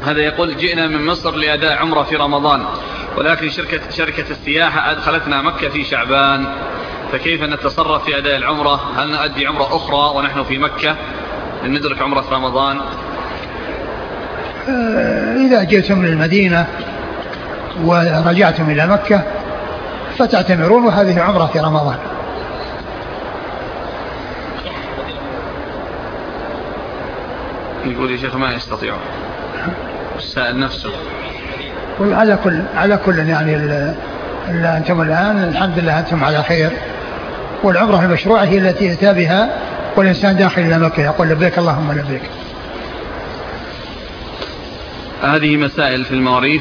هذا يقول جئنا من مصر لأداء عمرة في رمضان، ولكن شركة السياحة أدخلتنا مكة في شعبان، فكيف نتصرف في أداء العمرة؟ هل نؤدي عمرة أخرى ونحن في مكة ندرك عمرة رمضان؟ إذا جئتم من المدينة ورجعتم إلى مكة فتعتمرون، وهذه عمرة في رمضان. يقول يا شيخ ما يستطيعون السائل نفسه. على كل يعني أنتم الآن الحمد لله أنتم على خير، والعمرة المشروعة هي التي أتى بها والإنسان داخل إلى مكة يقول لبيك اللهم لبيك. هذه مسائل في المواريث